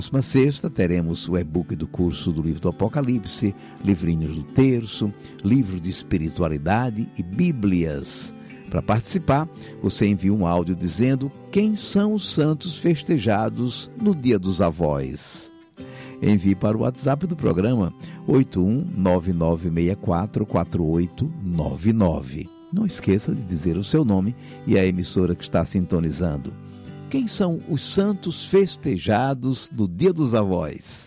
Próxima sexta teremos o e-book do curso do livro do Apocalipse, livrinhos do terço, livro de espiritualidade e bíblias. Para participar, você envia um áudio dizendo quem são os santos festejados no Dia dos Avós. Envie para o WhatsApp do programa 8199644899. Não esqueça de dizer o seu nome e a emissora que está sintonizando. Quem são os santos festejados no Dia dos Avós?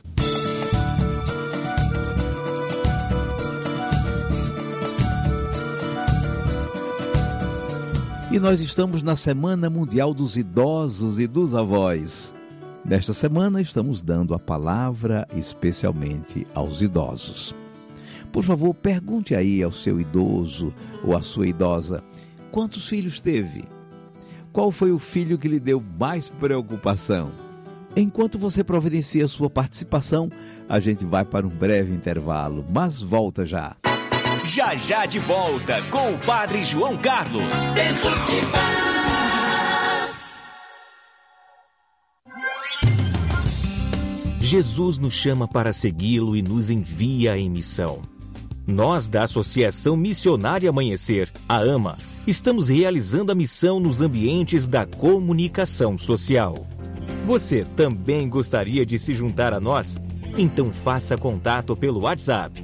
E nós estamos na Semana Mundial dos Idosos e dos Avós. Nesta semana estamos dando a palavra especialmente aos idosos. Por favor, pergunte aí ao seu idoso ou à sua idosa, quantos filhos teve? Qual foi o filho que lhe deu mais preocupação? Enquanto você providencia sua participação, a gente vai para um breve intervalo, mas volta já. Já já de volta com o Padre João Carlos. Tempo de paz. Jesus nos chama para segui-lo e nos envia em missão. Nós, da Associação Missionária Amanhecer, a AMA, estamos realizando a missão nos ambientes da comunicação social. Você também gostaria de se juntar a nós? Então faça contato pelo WhatsApp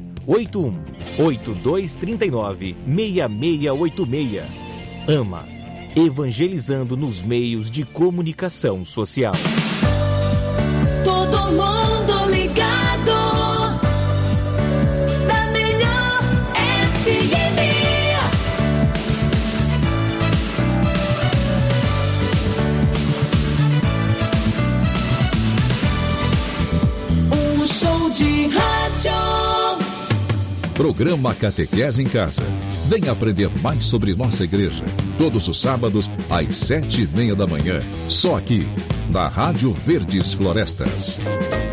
81-8239-6686. AMA, evangelizando nos meios de comunicação social. Todo mundo ligado da melhor FM. Um show de rádio. Programa Catequese em Casa. Venha aprender mais sobre nossa igreja. Todos os sábados, às 7:30 da manhã. Só aqui, na Rádio Verdes Florestas.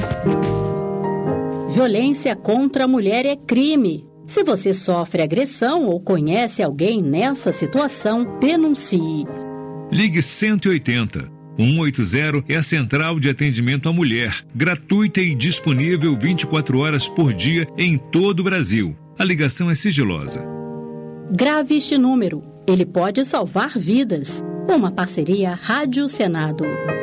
Violência contra a mulher é crime. Se você sofre agressão ou conhece alguém nessa situação, denuncie. Ligue 180. 180 é a central de atendimento à mulher, gratuita e disponível 24 horas por dia em todo o Brasil. A ligação é sigilosa. Grave este número, ele pode salvar vidas. Uma parceria Rádio Senado.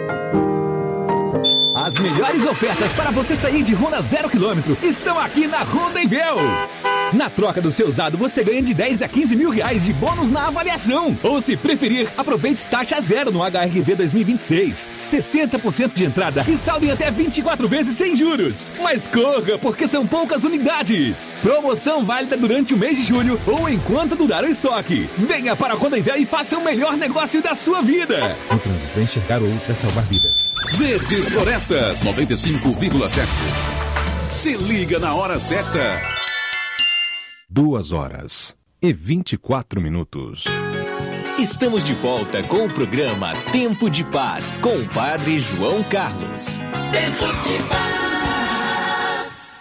As melhores ofertas para você sair de Honda 0 km estão aqui na Honda Invel. Na troca do seu usado, você ganha de 10 a 15 mil reais de bônus na avaliação. Ou, se preferir, aproveite taxa zero no HRV 2026. 60% de entrada e saldo em até 24 vezes sem juros. Mas corra, porque são poucas unidades. Promoção válida durante o mês de julho ou enquanto durar o estoque. Venha para a Honda Invel e faça o melhor negócio da sua vida. O trânsito é enxergar outras salvar vidas. Verdes Florestas 95,7. Se liga na hora certa. 2h24. Estamos de volta com o programa Tempo de Paz com o Padre João Carlos. Tempo de paz.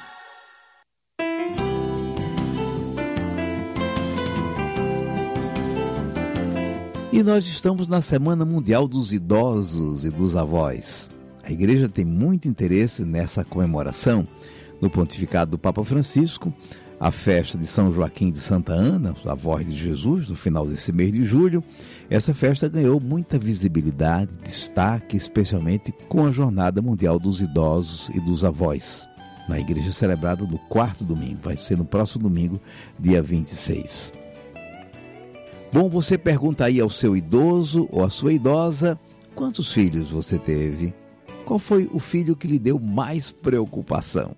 E nós estamos na Semana Mundial dos Idosos e dos Avós. A igreja tem muito interesse nessa comemoração. No pontificado do Papa Francisco, a festa de São Joaquim de Santa Ana, a voz de Jesus, no final desse mês de julho, essa festa ganhou muita visibilidade, destaque, especialmente com a Jornada Mundial dos Idosos e dos Avós, na igreja celebrada no 4º domingo, vai ser no próximo domingo, dia 26. Bom, você pergunta aí ao seu idoso ou à sua idosa, quantos filhos você teve? Qual foi o filho que lhe deu mais preocupação?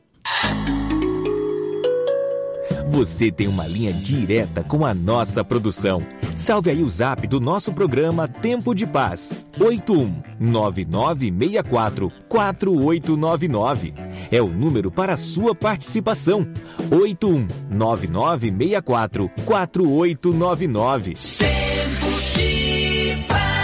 Você tem uma linha direta com a nossa produção. Salve aí o zap do nosso programa Tempo de Paz. 81-9964-4899. É o número para a sua participação. 81-9964-4899. Tempo de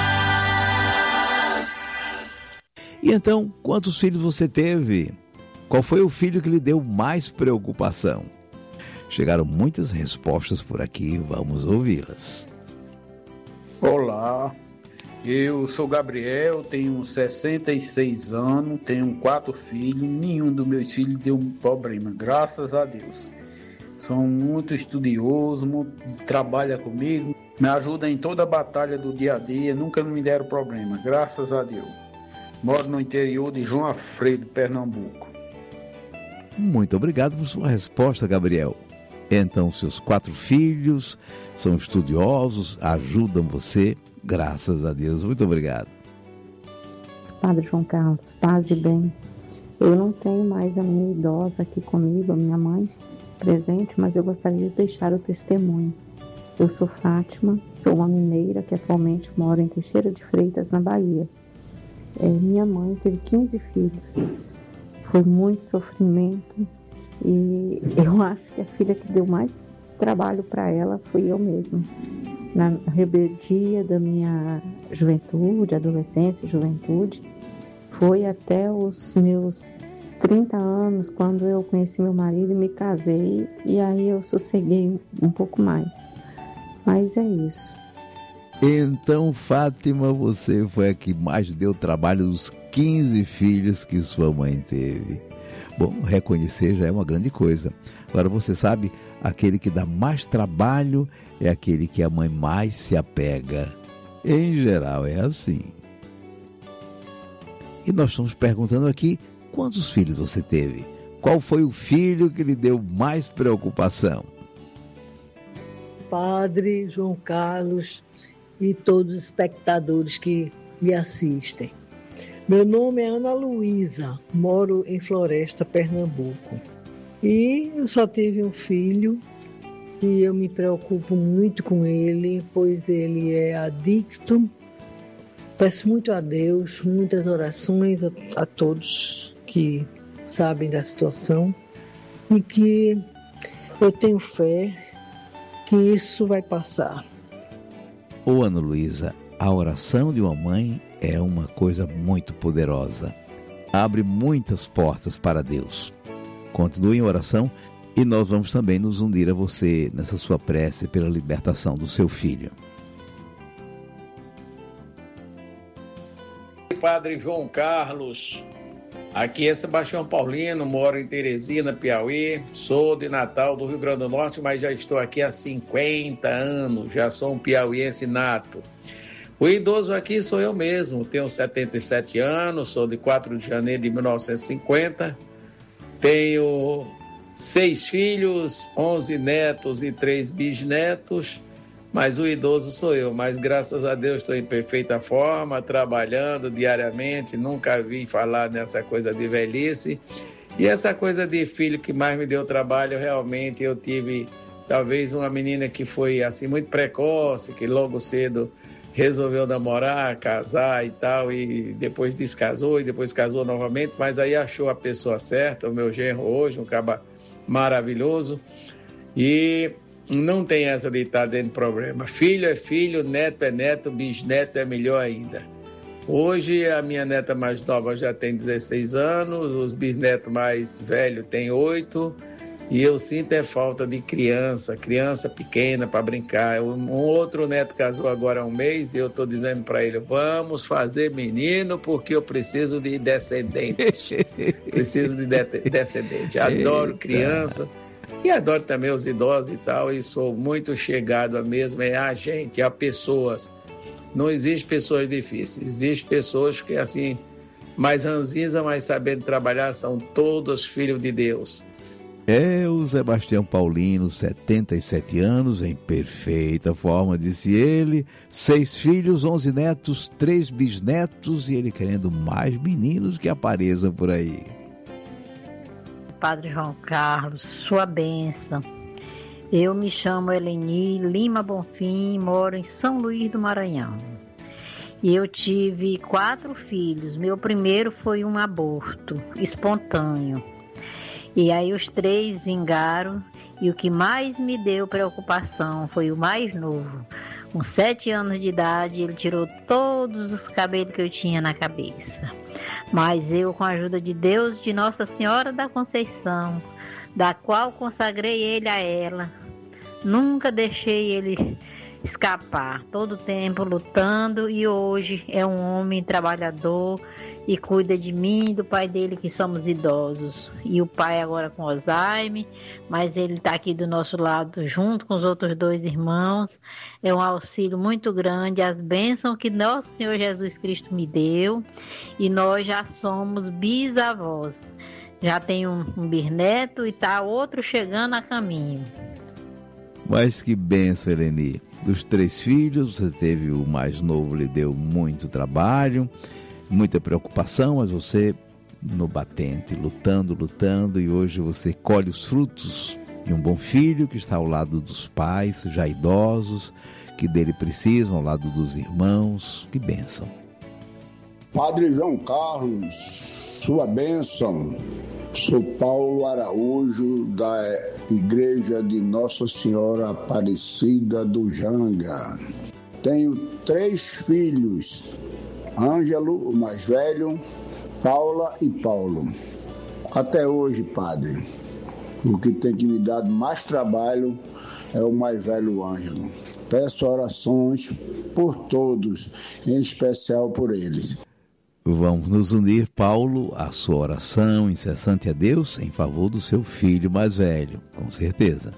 paz. E então, quantos filhos você teve? Qual foi o filho que lhe deu mais preocupação? Chegaram muitas respostas por aqui, vamos ouvi-las. Olá, Eu sou Gabriel, tenho 66 anos, tenho 4 filhos, nenhum dos meus filhos deu um problema, graças a Deus. São muito estudiosos, trabalham comigo, me ajudam em toda a batalha do dia a dia, nunca me deram problema, graças a Deus. Moro no interior de João Alfredo, Pernambuco. Muito obrigado por sua resposta, Gabriel. Então, seus 4 filhos são estudiosos, ajudam você, graças a Deus. Muito obrigado. Padre João Carlos, paz e bem. Eu não tenho mais a minha idosa aqui comigo, a minha mãe, presente, mas eu gostaria de deixar o testemunho. Eu sou Fátima, sou uma mineira que atualmente mora em Teixeira de Freitas, na Bahia. Minha mãe teve 15 filhos. Foi muito sofrimento e eu acho que a filha que deu mais trabalho para ela fui eu mesma. Na rebeldia da minha juventude, adolescência e juventude, foi até os meus 30 anos, quando eu conheci meu marido e me casei, e aí eu sosseguei um pouco mais. Mas é isso. Então, Fátima, você foi a que mais deu trabalho dos 15 filhos que sua mãe teve. Bom, reconhecer já é uma grande coisa. Agora, você sabe, aquele que dá mais trabalho é aquele que a mãe mais se apega. Em geral, é assim. E nós estamos perguntando aqui, quantos filhos você teve? Qual foi o filho que lhe deu mais preocupação? Padre João Carlos e todos os espectadores que me assistem. Meu nome é Ana Luísa, moro em Floresta, Pernambuco. E eu só tive um filho e eu me preocupo muito com ele, pois ele é adicto. Peço muito a Deus, muitas orações a todos que sabem da situação e que eu tenho fé que isso vai passar. Ô Ana Luísa, a oração de uma mãe é uma coisa muito poderosa. Abre muitas portas para Deus. Continue em oração e nós vamos também nos unir a você nessa sua prece pela libertação do seu filho. Padre João Carlos, aqui é Sebastião Paulino, moro em Teresina, Piauí, sou de Natal, do Rio Grande do Norte, mas já estou aqui há 50 anos, já sou um piauiense nato. O idoso aqui sou eu mesmo, tenho 77 anos, sou de 4 de janeiro de 1950, tenho 6 filhos, 11 netos e 3 bisnetos, mas o idoso sou eu, mas graças a Deus estou em perfeita forma, trabalhando diariamente, nunca vi falar nessa coisa de velhice. E essa coisa de filho que mais me deu trabalho, realmente eu tive talvez uma menina que foi assim muito precoce, que logo cedo resolveu namorar, casar e tal, e depois descasou e depois casou novamente, mas aí achou a pessoa certa, o meu genro hoje, um cara maravilhoso, e não tem essa de estar dentro de problema. Filho é filho, neto é neto, bisneto é melhor ainda. Hoje a minha neta mais nova já tem 16 anos, os bisnetos mais velhos têm 8, e eu sinto falta de criança pequena para brincar. Um outro neto casou agora há um mês e eu estou dizendo para ele, vamos fazer menino porque eu preciso de descendentes. Preciso de descendentes. Adoro criança. E adoro também os idosos e tal, e sou muito chegado a mesmo, a gente, a pessoas. Não existe pessoas difíceis, existe pessoas que, assim, mais ranzinza, mas sabendo trabalhar, são todos filhos de Deus. É o Sebastião Paulino, 77 anos, em perfeita forma, disse ele, 6 filhos, 11 netos, 3 bisnetos, e ele querendo mais meninos que apareçam por aí. Padre João Carlos, sua bênção. Eu me chamo Eleni Lima Bonfim, moro em São Luís do Maranhão. E eu tive 4 filhos. Meu primeiro foi um aborto espontâneo. E aí os 3 vingaram. E o que mais me deu preocupação foi o mais novo. Com 7 anos de idade, ele tirou todos os cabelos que eu tinha na cabeça. Mas eu, com a ajuda de Deus, de Nossa Senhora da Conceição, da qual consagrei ele a ela, nunca deixei ele escapar, todo tempo lutando, e hoje é um homem trabalhador e cuida de mim e do pai dele, que somos idosos. E o pai agora com Alzheimer, mas ele está aqui do nosso lado junto com os outros 2 irmãos. É um auxílio muito grande, as bênçãos que nosso Senhor Jesus Cristo me deu, e nós já somos bisavós. Já tem um bisneto e está outro chegando a caminho. Mas que bênção, Eleni. Dos 3 filhos, você teve o mais novo, lhe deu muito trabalho, muita preocupação, mas você no batente, lutando, e hoje você colhe os frutos de um bom filho que está ao lado dos pais, já idosos, que dele precisam, ao lado dos irmãos. Que bênção. Padre João Carlos, sua bênção. Sou Paulo Araújo, da Igreja de Nossa Senhora Aparecida do Janga. Tenho 3 filhos, Ângelo, o mais velho, Paula e Paulo. Até hoje, padre, o que tem que me dar mais trabalho é o mais velho Ângelo. Peço orações por todos, em especial por eles. Vamos nos unir, Paulo, à sua oração incessante a Deus em favor do seu filho mais velho, com certeza.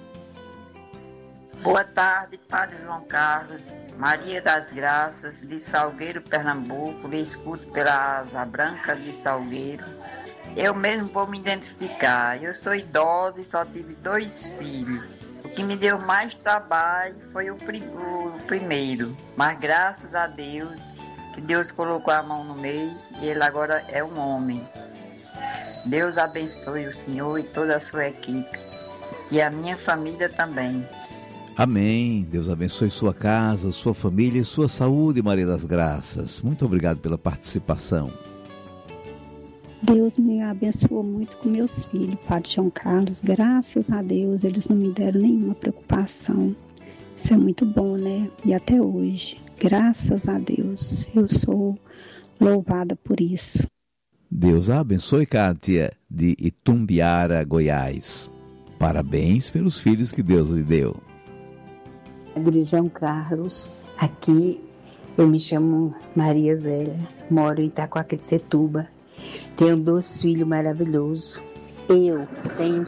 Boa tarde, Padre João Carlos, Maria das Graças, de Salgueiro, Pernambuco, lhe escuto pela Asa Branca de Salgueiro. Eu mesmo vou me identificar, eu sou idosa e só tive 2 filhos. O que me deu mais trabalho foi o primeiro, mas graças a Deus, que Deus colocou a mão no meio e ele agora é um homem. Deus abençoe o senhor e toda a sua equipe, e a minha família também. Amém. Deus abençoe sua casa, sua família e sua saúde, Maria das Graças. Muito obrigado pela participação. Deus me abençoou muito com meus filhos, Padre João Carlos. Graças a Deus, eles não me deram nenhuma preocupação. Isso é muito bom, né? E até hoje, graças a Deus, eu sou louvada por isso. Deus a abençoe, Kátia, de Itumbiara, Goiás. Parabéns pelos filhos que Deus lhe deu. Padre João Carlos, aqui eu me chamo Maria Zélia, moro em Itacoaquecetuba, tenho 2 filhos maravilhosos. Eu tenho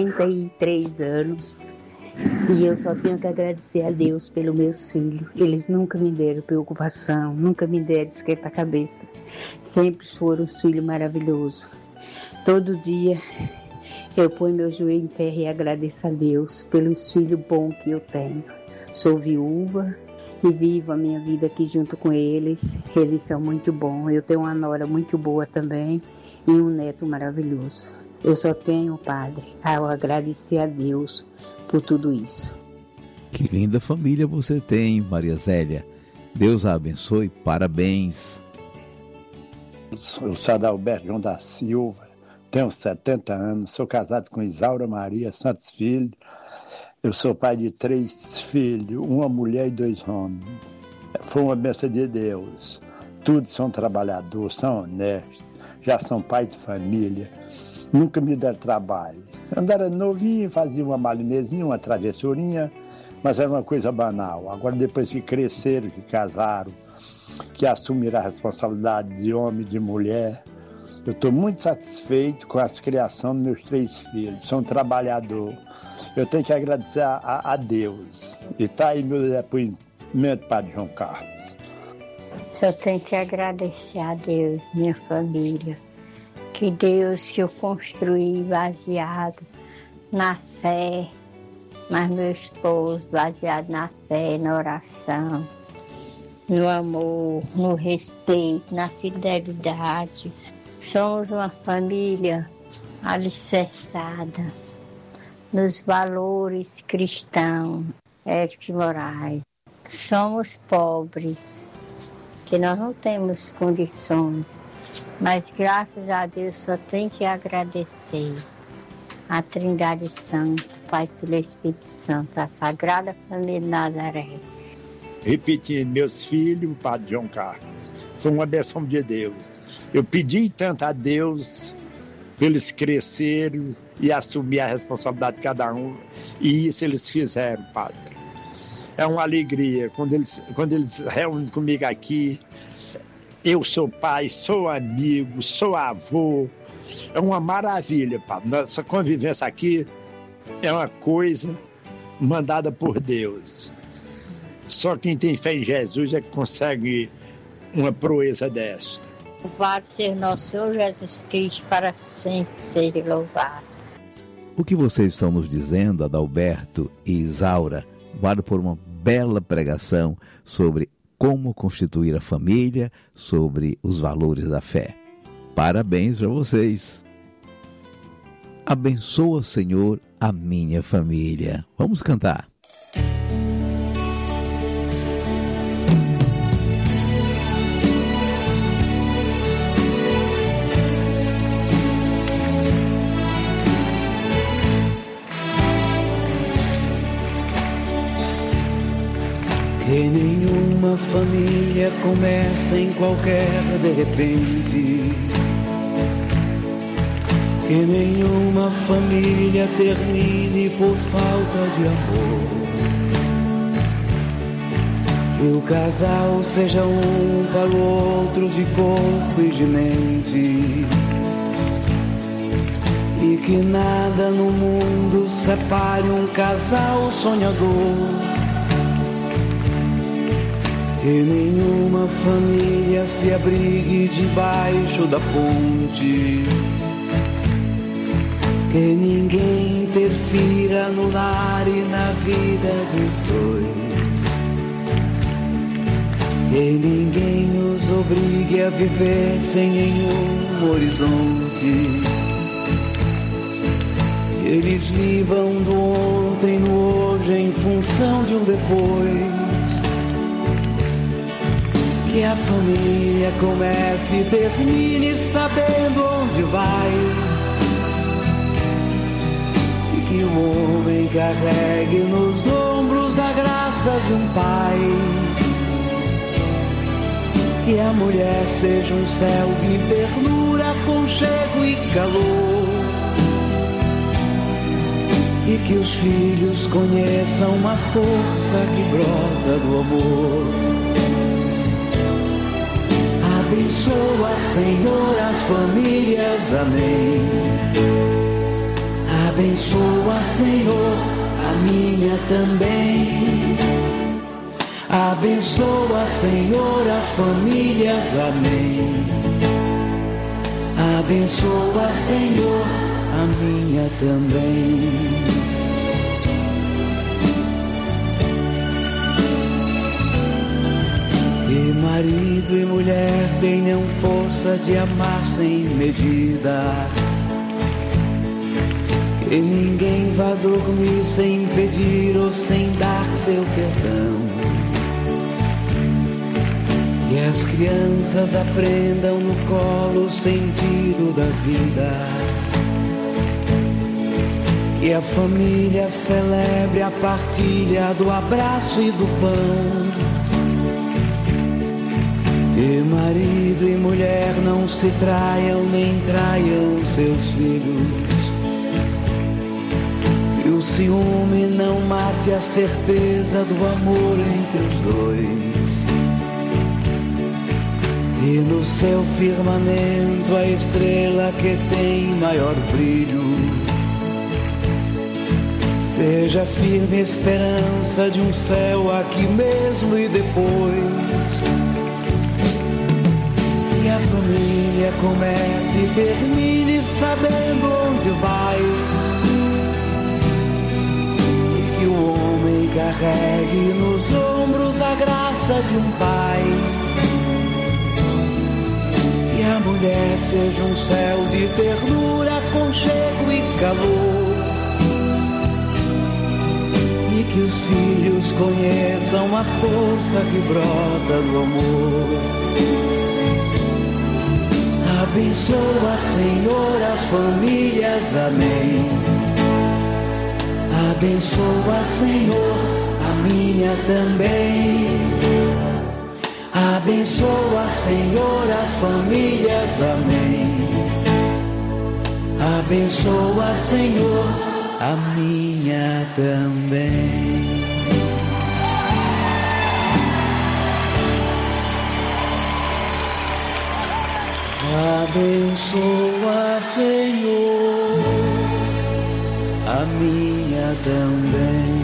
63 anos e eu só tenho que agradecer a Deus pelos meus filhos. Eles nunca me deram preocupação, nunca me deram esquenta a cabeça. Sempre foram os filhos maravilhosos. Todo dia eu ponho meu joelho em terra e agradeço a Deus pelos filhos bons que eu tenho. Sou viúva e vivo a minha vida aqui junto com eles. Eles são muito bons. Eu tenho uma nora muito boa também e um neto maravilhoso. Eu só tenho, Padre, a agradecer a Deus por tudo isso. Que linda família você tem, Maria Zélia. Deus a abençoe. Parabéns. Eu sou Adalberto João da Silva, tenho 70 anos, sou casado com Isaura Maria Santos Filho. Eu sou pai de 3 filhos, uma mulher e 2 homens. Foi uma bênção de Deus. Todos são trabalhadores, são honestos, já são pais de família. Nunca me deram trabalho. Quando era novinho, fazia uma malinezinha, uma travessurinha, mas era uma coisa banal. Agora, depois que cresceram, que casaram, que assumiram a responsabilidade de homem e de mulher, eu estou muito satisfeito com a criação dos meus 3 filhos. São trabalhadores. Eu tenho que agradecer a Deus. E está aí meu depoimento, Padre João Carlos. Só tenho que agradecer a Deus, minha família. Que Deus que eu construí baseado na fé, mas meu esposo baseado na fé, na oração, no amor, no respeito, na fidelidade. Somos uma família alicerçada nos valores cristãos, Érico Moraes. Somos pobres, que nós não temos condições, mas graças a Deus só tem que agradecer a Trindade Santa, Pai, Filho e Espírito Santo, a Sagrada Família de Nazaré. Repetindo, meus filhos, Padre João Carlos, foi uma bênção de Deus. Eu pedi tanto a Deus para eles crescerem e assumir a responsabilidade de cada um, e isso eles fizeram, Padre. é uma alegria quando eles reúnem comigo aqui. Eu sou pai, sou amigo, sou avô. É uma maravilha, Padre. Nossa convivência aqui é uma coisa mandada por Deus. Só quem tem fé em Jesus é que consegue uma proeza desta. Louvado seja nosso Senhor Jesus Cristo, para sempre seja louvado. O que vocês estão nos dizendo, Adalberto e Isaura, vale por uma bela pregação sobre como constituir a família, sobre os valores da fé. Parabéns para vocês. Abençoa, Senhor, a minha família. Vamos cantar. Que nenhuma família começa em qualquer de repente. Que nenhuma família termine por falta de amor. Que o casal seja um para o outro de corpo e de mente. E que nada no mundo separe um casal sonhador. Que nenhuma família se abrigue debaixo da ponte. Que ninguém interfira no lar e na vida dos dois. Que ninguém os obrigue a viver sem nenhum horizonte. Que eles vivam do ontem no hoje em função de um depois. Que a família comece e termine sabendo onde vai. E que o homem carregue nos ombros a graça de um pai. Que a mulher seja um céu de ternura, aconchego e calor. E que os filhos conheçam uma força que brota do amor. Abençoa, Senhor, as famílias, amém. Abençoa, Senhor, a minha também. Abençoa, Senhor, as famílias, amém. Abençoa, Senhor, a minha também. Que marido e mulher tenham força de amar sem medida. Que ninguém vá dormir sem pedir ou sem dar seu perdão. Que as crianças aprendam no colo o sentido da vida. Que a família celebre a partilha do abraço e do pão. Que marido e mulher não se traiam nem traiam seus filhos. Que o ciúme não mate a certeza do amor entre os dois. E no seu firmamento a estrela que tem maior brilho seja firme esperança de um céu aqui mesmo e depois. Que a família comece e termine sabendo onde vai. E que o homem carregue nos ombros a graça de um pai. Que a mulher seja um céu de ternura, aconchego e calor. E que os filhos conheçam a força que brota do amor. Abençoa, Senhor, as famílias, amém. Abençoa, Senhor, a minha também. Abençoa, Senhor, as famílias, amém. Abençoa, Senhor, a minha também. Abençoa, Senhor, a minha também.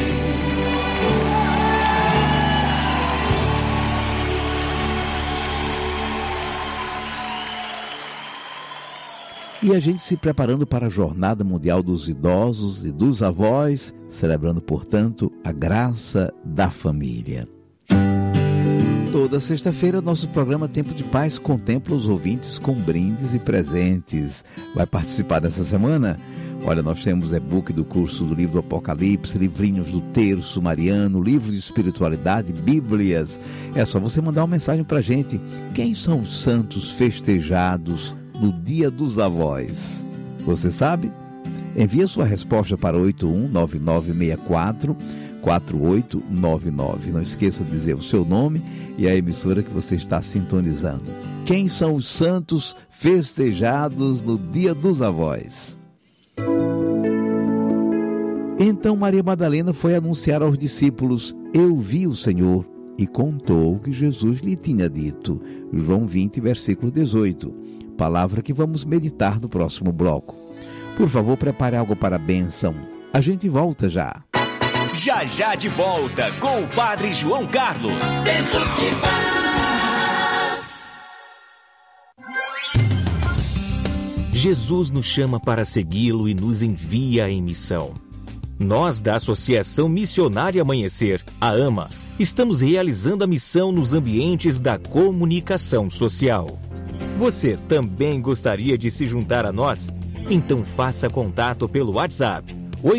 E a gente se preparando para a Jornada Mundial dos Idosos e dos Avós, celebrando, portanto, a graça da família. Toda sexta-feira, nosso programa Tempo de Paz contempla os ouvintes com brindes e presentes. Vai participar dessa semana? Olha, nós temos e-book do curso do livro do Apocalipse, livrinhos do Terço Mariano, livro de espiritualidade, bíblias. É só você mandar uma mensagem para a gente. Quem são os santos festejados no Dia dos Avós? Você sabe? Envie sua resposta para 819964-4899. Não esqueça de dizer o seu nome e a emissora que você está sintonizando. Quem são os santos festejados no Dia dos Avós? Então Maria Madalena foi anunciar aos discípulos: eu vi o Senhor, e contou o que Jesus lhe tinha dito. João 20, versículo 18. Palavra que vamos meditar no próximo bloco. Por favor, prepare algo para a bênção. A gente volta já. Já já de volta com o Padre João Carlos. Tempo de paz. Jesus nos chama para segui-lo e nos envia em missão. Nós, da Associação Missionária Amanhecer, a AMA, estamos realizando a missão nos ambientes da comunicação social. Você também gostaria de se juntar a nós? Então faça contato pelo WhatsApp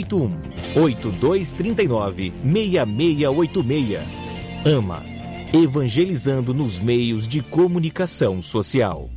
81-8239-6686. AMA, evangelizando nos meios de comunicação social.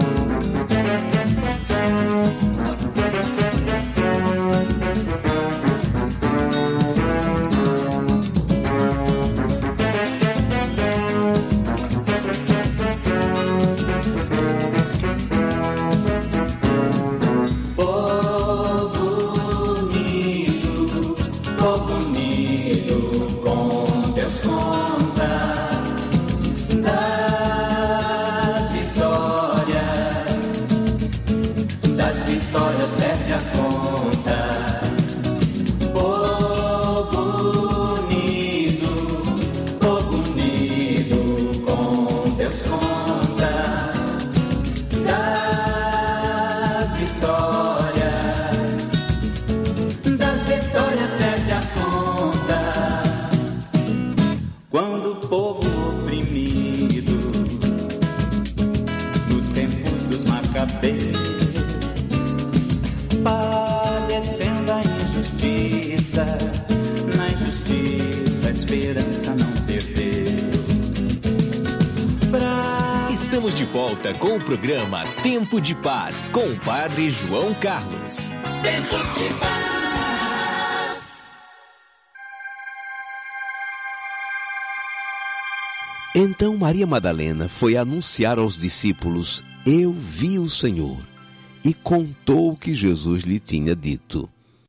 Padecendo a injustiça, na injustiça a esperança não perdeu. Estamos de volta com o programa Tempo de Paz com o Padre João Carlos. Tempo de paz. Então Maria Madalena foi anunciar aos discípulos: eu vi o Senhor, e contou o que Jesus lhe tinha dito.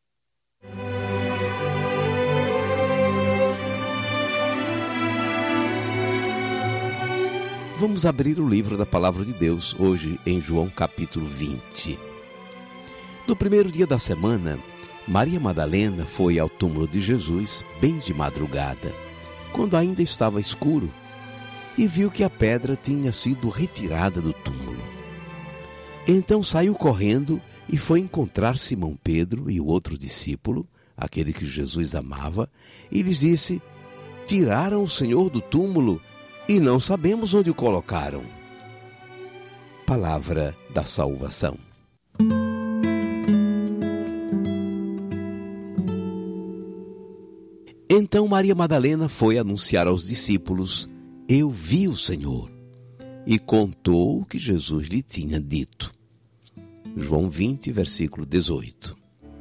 Vamos abrir o livro da Palavra de Deus, hoje em João capítulo 20. No primeiro dia da semana, Maria Madalena foi ao túmulo de Jesus bem de madrugada, quando ainda estava escuro, e viu que a pedra tinha sido retirada do túmulo. Então saiu correndo e foi encontrar Simão Pedro e o outro discípulo, aquele que Jesus amava, e lhes disse: tiraram o Senhor do túmulo e não sabemos onde o colocaram. Palavra da salvação. Então Maria Madalena foi anunciar aos discípulos: eu vi o Senhor, e contou o que Jesus lhe tinha dito. João 20, versículo 18.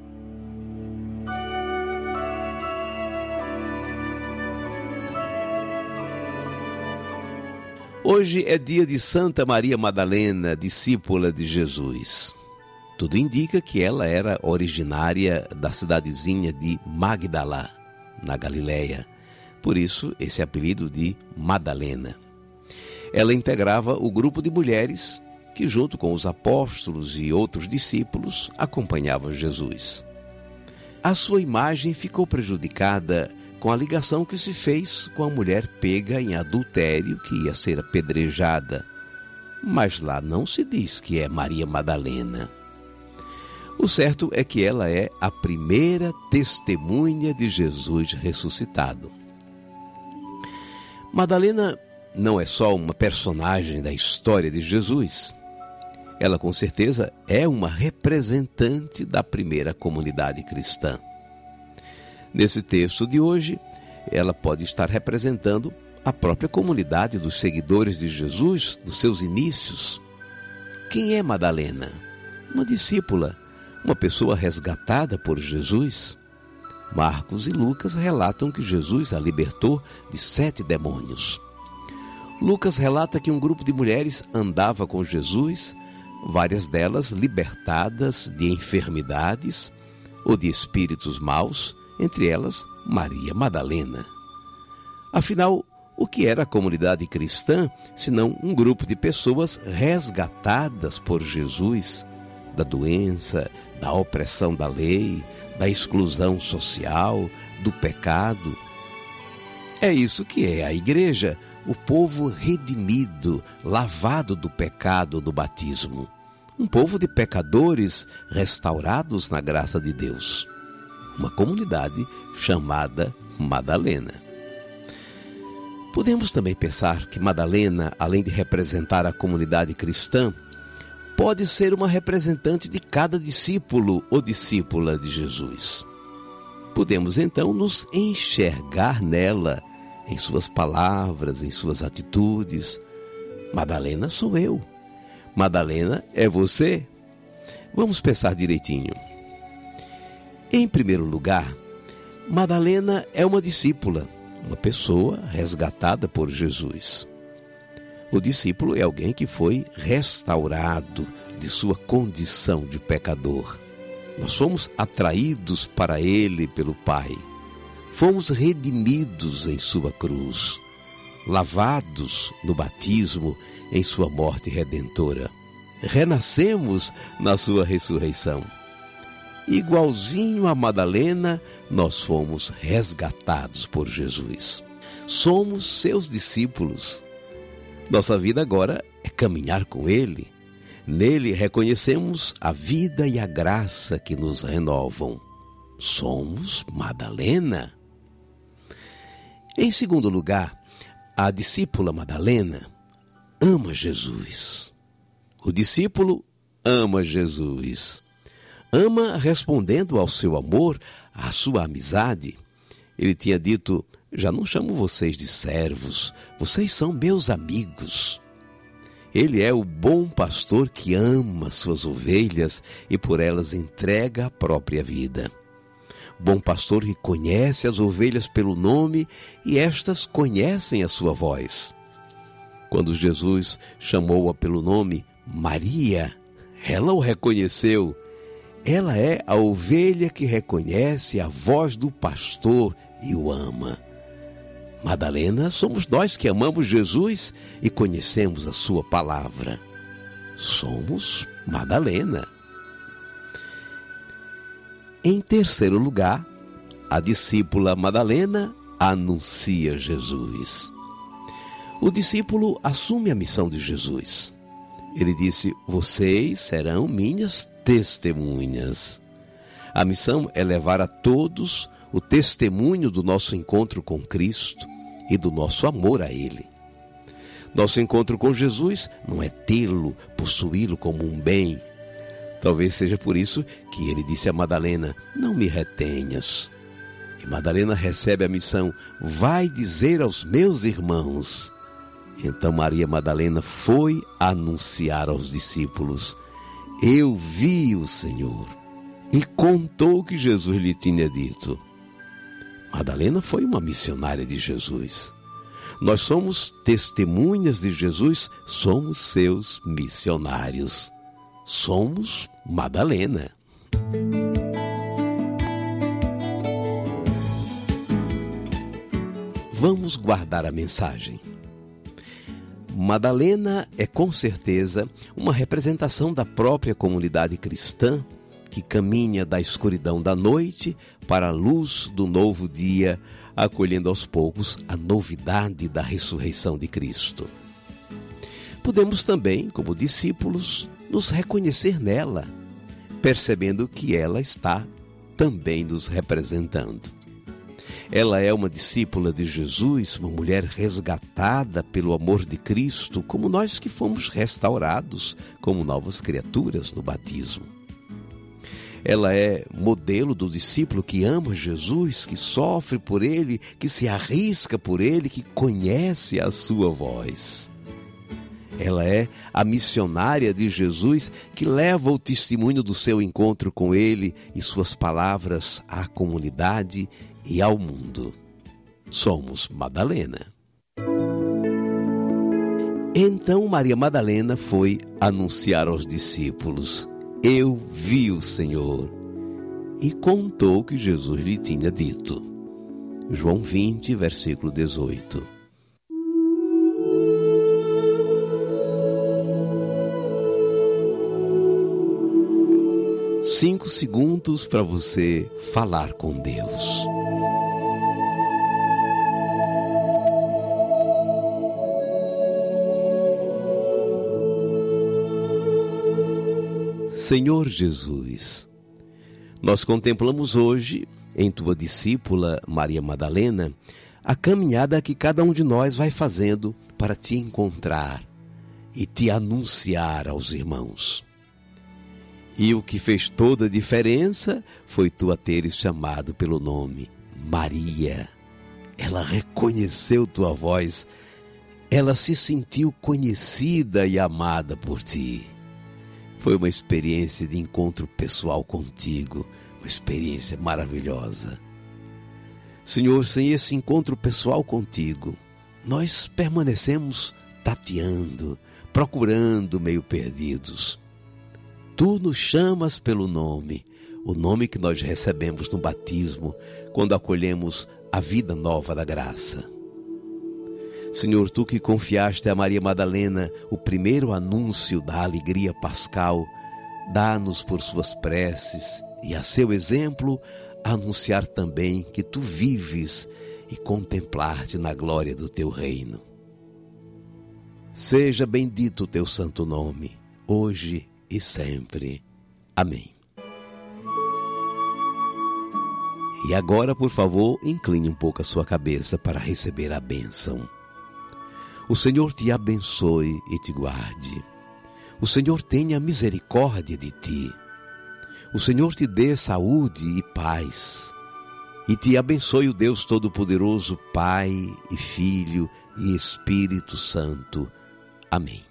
Hoje é dia de Santa Maria Madalena, discípula de Jesus. Tudo indica que ela era originária da cidadezinha de Magdala, na Galileia. Por isso, esse apelido de Madalena. Ela integrava o grupo de mulheres que, junto com os apóstolos e outros discípulos, acompanhavam Jesus. A sua imagem ficou prejudicada com a ligação que se fez com a mulher pega em adultério que ia ser apedrejada. Mas lá não se diz que é Maria Madalena. O certo é que ela é a primeira testemunha de Jesus ressuscitado. Madalena não é só uma personagem da história de Jesus. Ela, com certeza, é uma representante da primeira comunidade cristã. Nesse texto de hoje, ela pode estar representando a própria comunidade dos seguidores de Jesus, dos seus inícios. Quem é Madalena? Uma discípula, uma pessoa resgatada por Jesus. Marcos e Lucas relatam que Jesus a libertou de 7 demônios. Lucas relata que um grupo de mulheres andava com Jesus, várias delas libertadas de enfermidades ou de espíritos maus, entre elas Maria Madalena. Afinal, o que era a comunidade cristã, senão um grupo de pessoas resgatadas por Jesus da doença, da opressão da lei, da exclusão social, do pecado? É isso que é a igreja, o povo redimido, lavado do pecado do batismo. Um povo de pecadores restaurados na graça de Deus. Uma comunidade chamada Madalena. Podemos também pensar que Madalena, além de representar a comunidade cristã, pode ser uma representante de cada discípulo ou discípula de Jesus. Podemos então nos enxergar nela, em suas palavras, em suas atitudes. Madalena sou eu. Madalena é você. Vamos pensar direitinho. Em primeiro lugar, Madalena é uma discípula, uma pessoa resgatada por Jesus. O discípulo é alguém que foi restaurado de sua condição de pecador. Nós fomos atraídos para ele pelo Pai. Fomos redimidos em sua cruz, lavados no batismo em sua morte redentora. Renascemos na sua ressurreição. Igualzinho a Madalena, nós fomos resgatados por Jesus. Somos seus discípulos. Nossa vida agora é caminhar com Ele. Nele reconhecemos a vida e a graça que nos renovam. Somos Madalena. Em segundo lugar, a discípula Madalena ama Jesus. O discípulo ama Jesus. Ama respondendo ao seu amor, à sua amizade. Ele tinha dito: já não chamo vocês de servos, vocês são meus amigos. Ele é o bom pastor que ama suas ovelhas e por elas entrega a própria vida. Bom pastor que conhece as ovelhas pelo nome e estas conhecem a sua voz. Quando Jesus chamou-a pelo nome Maria, ela o reconheceu. Ela é a ovelha que reconhece a voz do pastor e o ama. Madalena somos nós que amamos Jesus e conhecemos a sua palavra. Somos Madalena. Em terceiro lugar, a discípula Madalena anuncia Jesus. O discípulo assume a missão de Jesus. Ele disse: vocês serão minhas testemunhas. A missão é levar a todos o testemunho do nosso encontro com Cristo e do nosso amor a Ele. Nosso encontro com Jesus não é tê-lo, possuí-lo como um bem. Talvez seja por isso que ele disse a Madalena: não me retenhas. E Madalena recebe a missão: vai dizer aos meus irmãos. Então Maria Madalena foi anunciar aos discípulos: eu vi o Senhor, e contou o que Jesus lhe tinha dito. Madalena foi uma missionária de Jesus. Nós somos testemunhas de Jesus, somos seus missionários. Somos Madalena. Vamos guardar a mensagem. Madalena é com certeza uma representação da própria comunidade cristã que caminha da escuridão da noite para a luz do novo dia, acolhendo aos poucos a novidade da ressurreição de Cristo. Podemos também, como discípulos, nos reconhecer nela, percebendo que ela está também nos representando. Ela é uma discípula de Jesus, uma mulher resgatada pelo amor de Cristo, como nós que fomos restaurados como novas criaturas no batismo. Ela é modelo do discípulo que ama Jesus, que sofre por Ele, que se arrisca por Ele, que conhece a sua voz. Ela é a missionária de Jesus que leva o testemunho do seu encontro com Ele e suas palavras à comunidade e ao mundo. Somos Madalena. Então Maria Madalena foi anunciar aos discípulos: eu vi o Senhor, e contou o que Jesus lhe tinha dito. João 20, versículo 18. Cinco segundos para você falar com Deus. Senhor Jesus, nós contemplamos hoje, em tua discípula Maria Madalena, a caminhada que cada um de nós vai fazendo para te encontrar e te anunciar aos irmãos. E o que fez toda a diferença foi tu a teres chamado pelo nome Maria. Ela reconheceu tua voz, ela se sentiu conhecida e amada por ti. Foi uma experiência de encontro pessoal contigo, uma experiência maravilhosa. Senhor, sem esse encontro pessoal contigo, nós permanecemos tateando, procurando, meio perdidos. Tu nos chamas pelo nome, o nome que nós recebemos no batismo, quando acolhemos a vida nova da graça. Senhor, tu que confiaste a Maria Madalena o primeiro anúncio da alegria pascal, dá-nos por suas preces e a seu exemplo anunciar também que tu vives e contemplar-te na glória do teu reino. Seja bendito o teu santo nome, hoje e sempre. Amém. E agora, por favor, incline um pouco a sua cabeça para receber a bênção. O Senhor te abençoe e te guarde. O Senhor tenha misericórdia de ti. O Senhor te dê saúde e paz. E te abençoe o Deus Todo-Poderoso, Pai e Filho e Espírito Santo. Amém.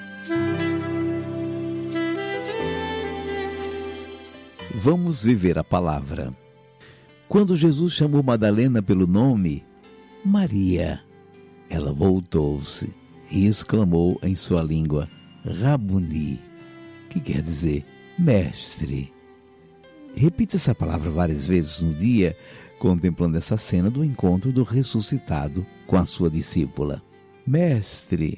Vamos viver a palavra. Quando Jesus chamou Madalena pelo nome, Maria, ela voltou-se e exclamou em sua língua, Rabuni, que quer dizer mestre. Repita essa palavra várias vezes no dia, contemplando essa cena do encontro do ressuscitado com a sua discípula. Mestre.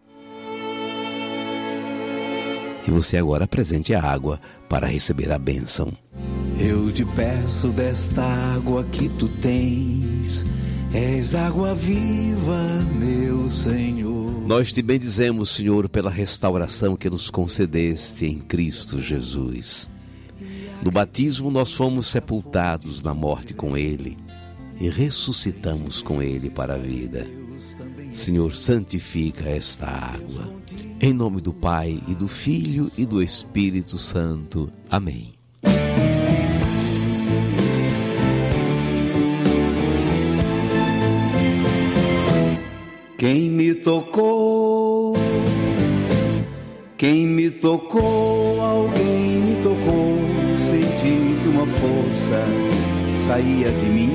E você agora apresente a água para receber a bênção. Eu te peço desta água que tu tens, és água viva, meu Senhor. Nós te bendizemos, Senhor, pela restauração que nos concedeste em Cristo Jesus. No batismo nós fomos sepultados na morte com Ele e ressuscitamos com Ele para a vida. Senhor, santifica esta água. Em nome do Pai, e do Filho, e do Espírito Santo. Amém. Quem me tocou, alguém me tocou. Senti que uma força saía de mim.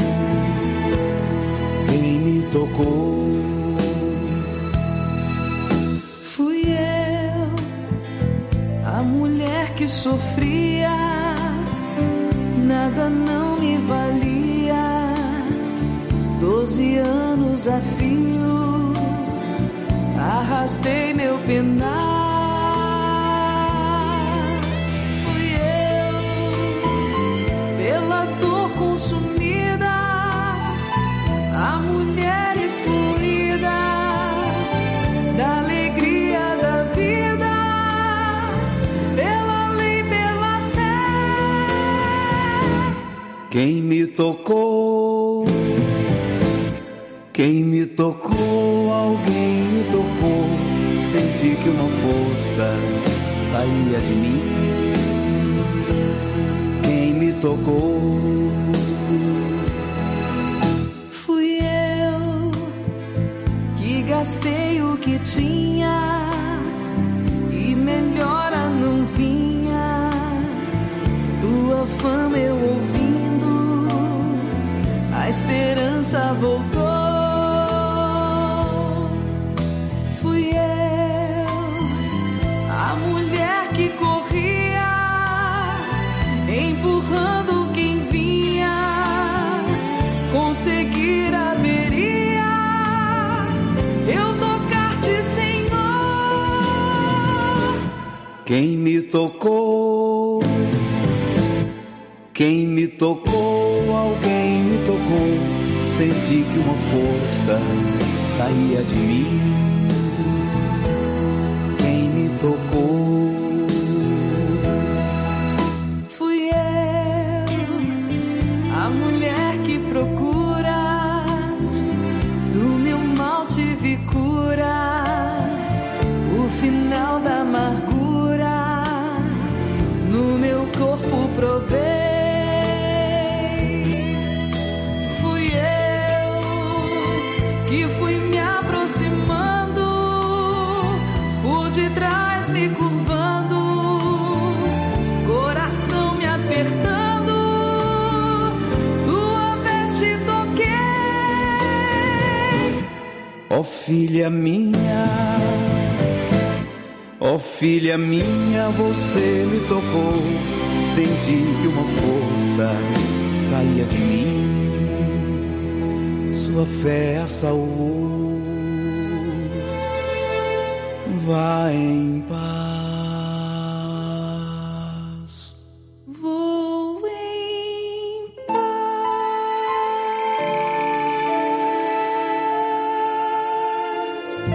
Quem me tocou? A mulher que sofria, nada não me valia. 12 anos a fio, arrastei meu penar. Fui eu, pela dor consumida, a mulher excluída da alegria da vida, pela lei, pela fé. Quem me tocou, alguém me tocou, senti que uma força saía de mim. Quem me tocou? Fui eu que gastei o que tinha e melhora não vinha. Tua fama eu ouvindo, a esperança voltou. Fui eu, a mulher que corria, empurrando quem vinha, conseguir haveria eu tocar-te, Senhor. Quem me tocou? Quem me tocou? Alguém me tocou. Senti que uma força saía de mim. Quem me tocou? Fui eu, a mulher que procura, do meu mal tive cura, o final da amargura no meu corpo provei. Fui eu que fui me aproximando, por detrás me curvando, coração me apertando, tua veste toquei. Ó filha minha, ó filha minha, você me tocou. Senti que uma força saía de mim. Sua fé a salvou. Vá em paz. Vou em paz.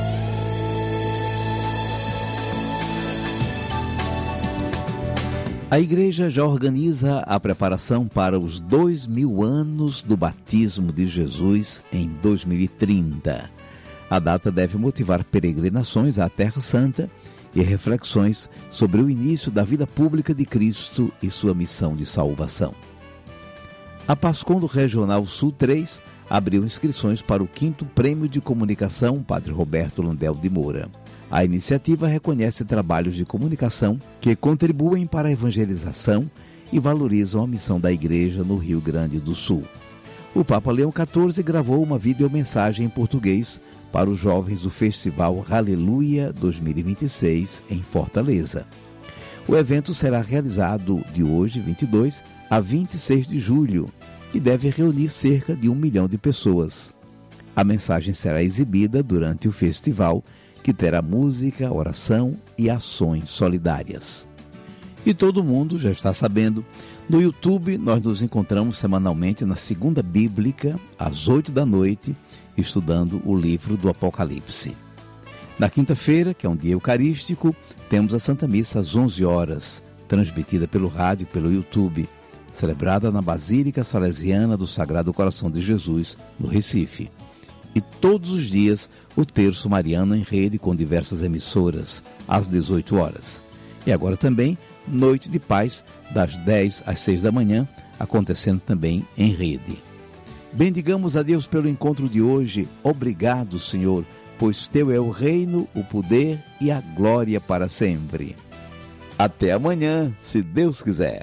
A igreja já organiza a preparação para os 2000 anos do batismo de Jesus em 2030. A data deve motivar peregrinações à Terra Santa e reflexões sobre o início da vida pública de Cristo e sua missão de salvação. A Pascondo Regional Sul 3 abriu inscrições para o 5º Prêmio de Comunicação Padre Roberto Landel de Moura. A iniciativa reconhece trabalhos de comunicação que contribuem para a evangelização e valorizam a missão da Igreja no Rio Grande do Sul. O Papa Leão XIV gravou uma videomensagem em português para os jovens do Festival Aleluia 2026 em Fortaleza. O evento será realizado de hoje, 22, a 26 de julho e deve reunir cerca de 1 milhão de pessoas. A mensagem será exibida durante o festival, que terá música, oração e ações solidárias. E todo mundo já está sabendo, no YouTube nós nos encontramos semanalmente na Segunda Bíblica, às 8 da noite, estudando o livro do Apocalipse. Na quinta-feira, que é um dia eucarístico, temos a Santa Missa às 11 horas, transmitida pelo rádio e pelo YouTube, celebrada na Basílica Salesiana do Sagrado Coração de Jesus, no Recife. E todos os dias, o Terço Mariano em rede com diversas emissoras, às 18 horas. E agora também, Noite de Paz, das 10 às 6 da manhã, acontecendo também em rede. Bendigamos a Deus pelo encontro de hoje. Obrigado, Senhor, pois Teu é o reino, o poder e a glória para sempre. Até amanhã, se Deus quiser.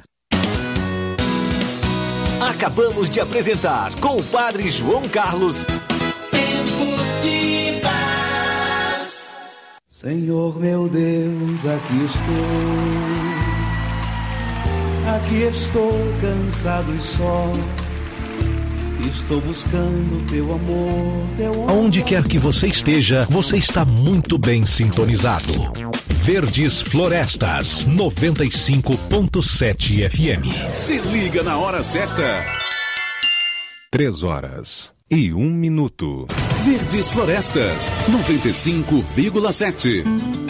Acabamos de apresentar com o Padre João Carlos. Senhor meu Deus, aqui estou cansado e só, Estou buscando teu amor, Aonde quer que você esteja, você está muito bem sintonizado. Verdes Florestas, 95.7 FM. Se liga na hora certa. 3h01. Verdes Florestas, 95,7.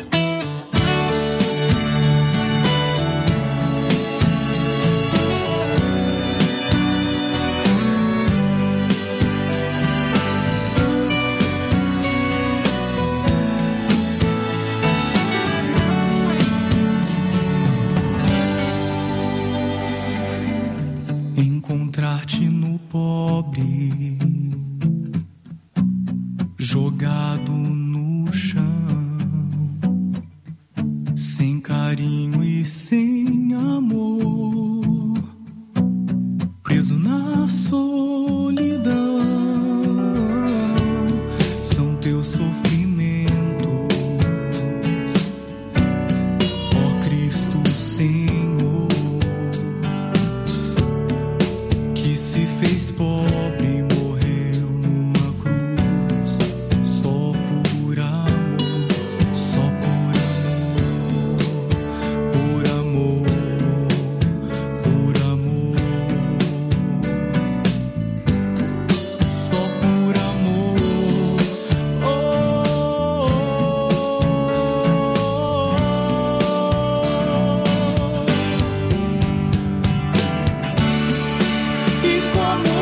Encontrar-te no pobre, jogado no chão, sem carinho e sem amor, preso na solidão. São teus sofrimentos, ó Cristo Senhor, que se fez pobre, morreu numa cruz, só por amor, só por amor, por amor, só por amor. Oh, e como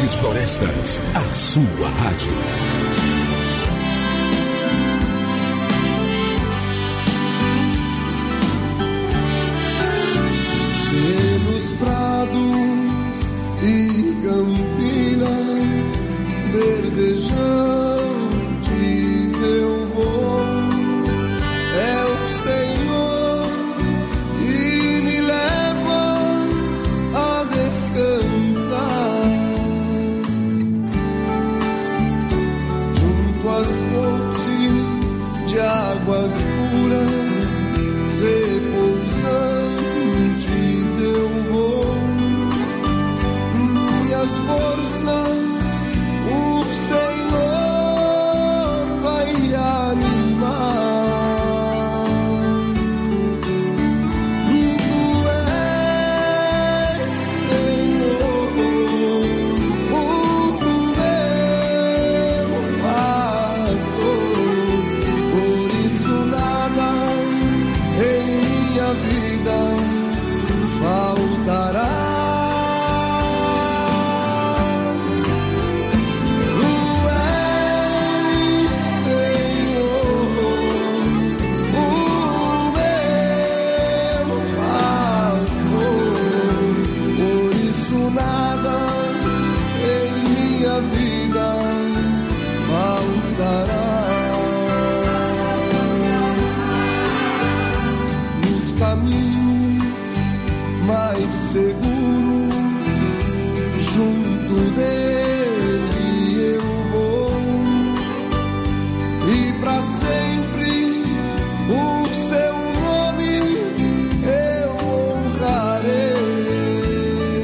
Verdes Florestas, a sua rádio. Pelos prados e campinas verdejantes eu vou, é o Senhor que me leva a descansar junto às fontes de águas puras repousantes eu vou, minhas forças o Senhor vai animar. Tu és, Senhor, o meu pastor, por isso nada em minha vida faltará. Seguros, junto dele eu vou, e pra sempre o seu nome eu honrarei.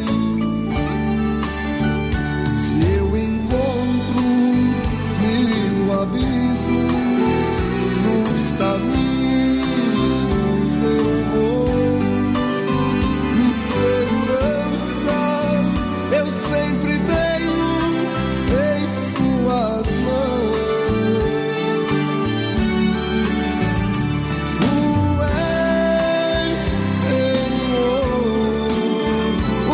Se eu encontro 1000 abismos nos caminhos eu vou, eu sempre tenho em suas mãos. Tu és, Senhor, o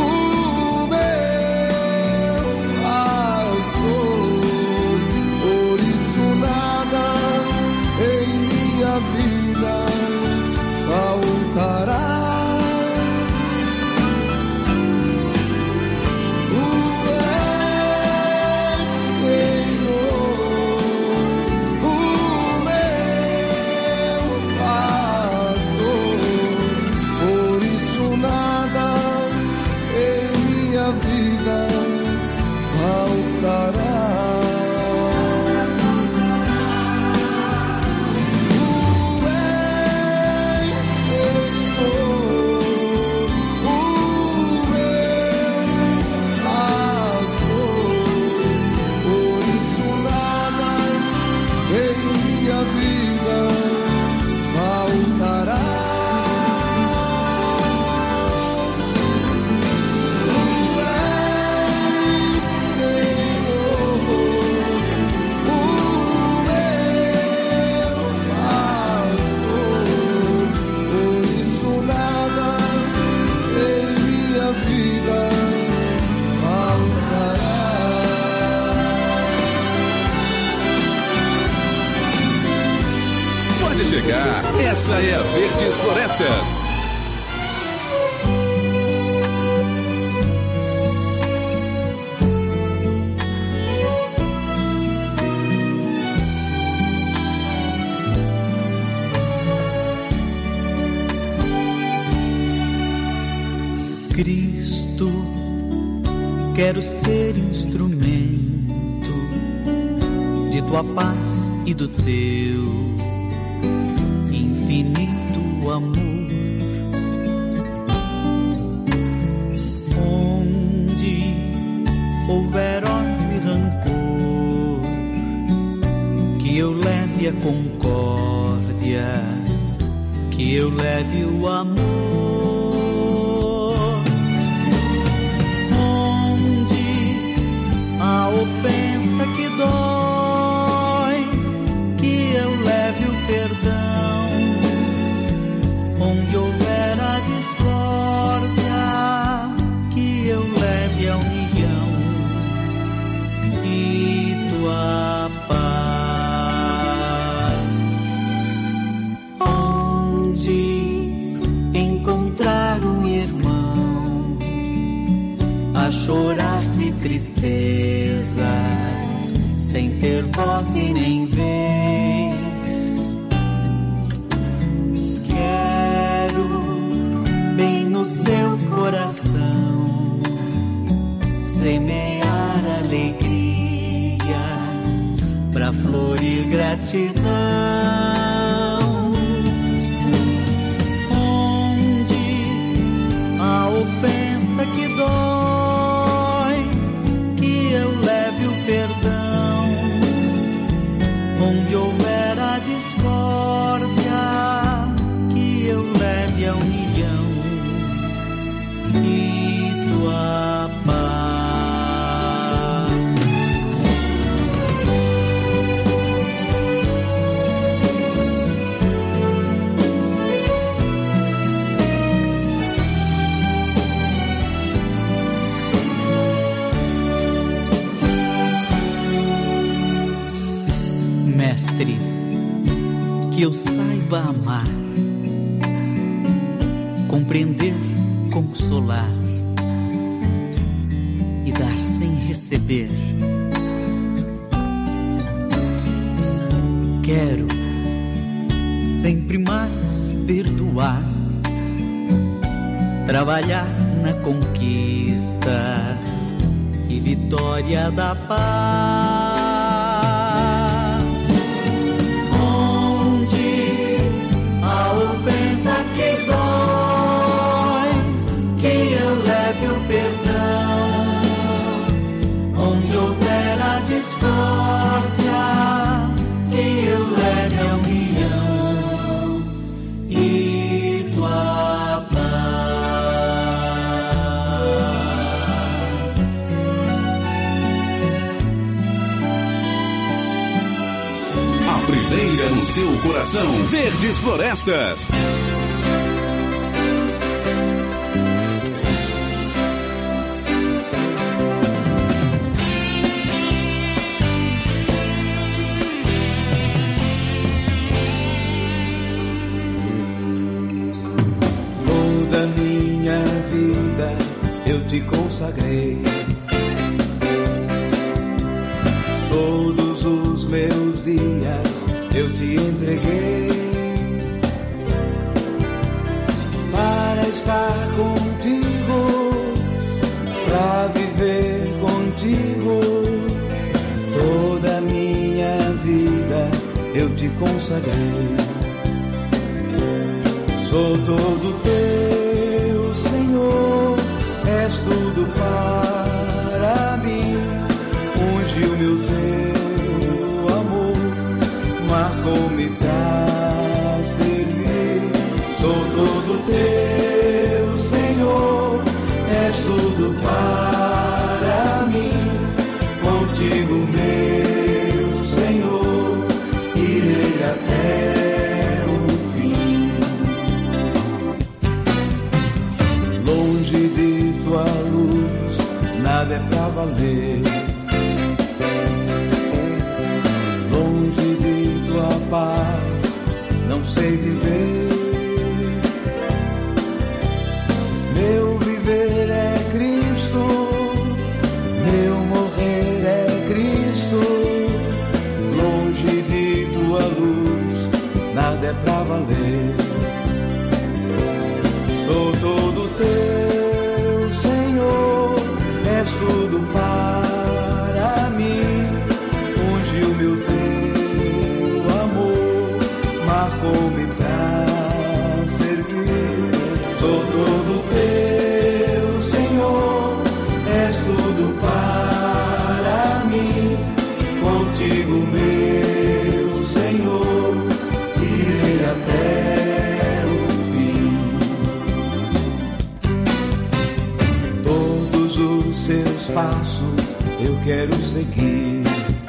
meu pastor, por isso nada em minha vida faltará. Chegar. Essa é a Verdes Florestas. Cristo, quero ser instrumento de tua paz e do teu infinito amor, onde houver ódio e rancor, que eu leve a concórdia, que eu leve o amor, onde a ofensa que dói, que eu leve o perdão, onde houver a discórdia, que eu leve a união, e tristeza, sem ter voz e nem vez. Quero bem no seu coração semear alegria pra florir gratidão. Onde a ofensa que dói, que eu leve o perdão. Onde houver a discórdia, que eu leve a união e tua paz. Mestre, que eu saiba amar, compreender, consolar e dar sem receber. Quero sempre mais perdoar, trabalhar na conquista e vitória da paz. Onde a ofensa que dói, que eu leve o perdão. Onde houver a discórdia, que eu leve a união e tua paz. A primeira no seu coração. Verdes Florestas. Toda minha vida eu te consagrei, todos os meus dias eu te entreguei, para estar contigo, para viver contigo. Toda minha vida eu te consagrei. Sou todo teu, Senhor, és tudo para mim. Unge o meu teu amor, marcou-me pra servir. Sou todo teu, Senhor, és tudo para mim. Contigo, meu Senhor, irei até o fim. Longe de tua luz, nada é pra valer. Longe de tua paz, não sei viver. Meu viver é Cristo, meu morrer é Cristo. Longe de tua luz, nada é pra valer. Sou todo teu, Senhor, és tudo para mim. Unge o meu teu amor, marcou-me pra servir. Sou todo teu, Senhor, és tudo para mim. Contigo, meu Senhor, irei até o fim. Todos os seus passos eu quero seguir,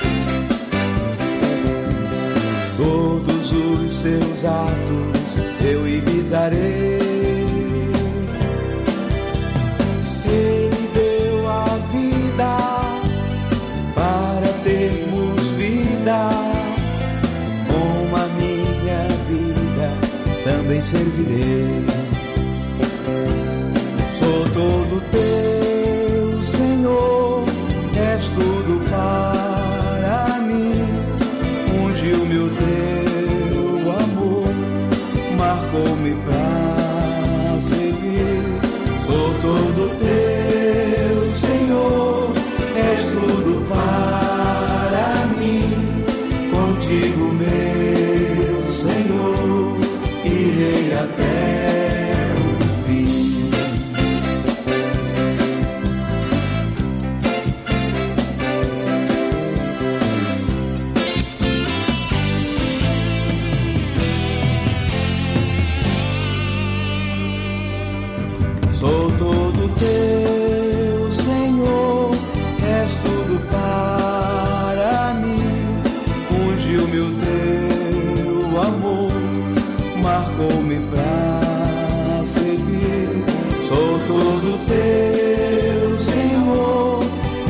todos os seus atos eu imitarei. Ele deu a vida para termos vida, com a minha vida também servirei. Sou todo teu, Senhor,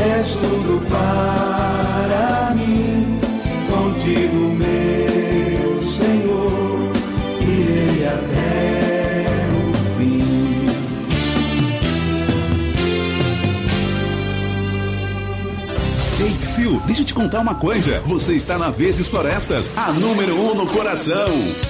és tudo para mim. Contigo, meu Senhor, irei até o fim. Ei, Psyu, deixa eu te contar uma coisa. Você está na Verdes Florestas, a número 1 no coração.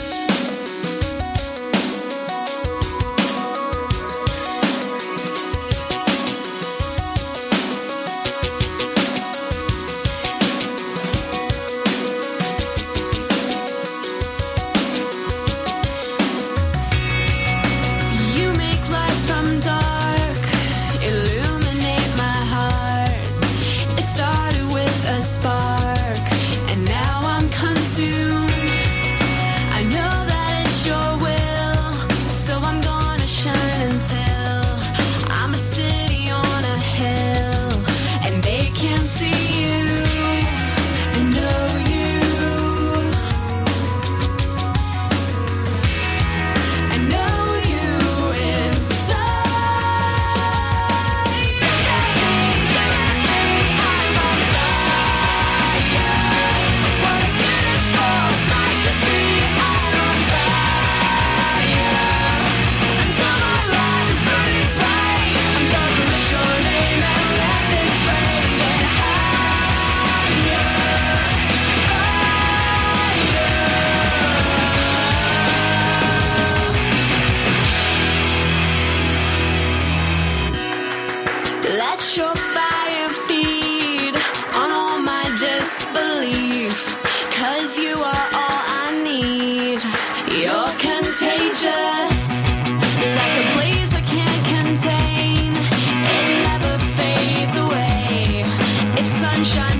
Let your fire feed on all my disbelief, 'cause you are all I need. You're contagious, like a blaze I can't contain. It never fades away. It's sunshine.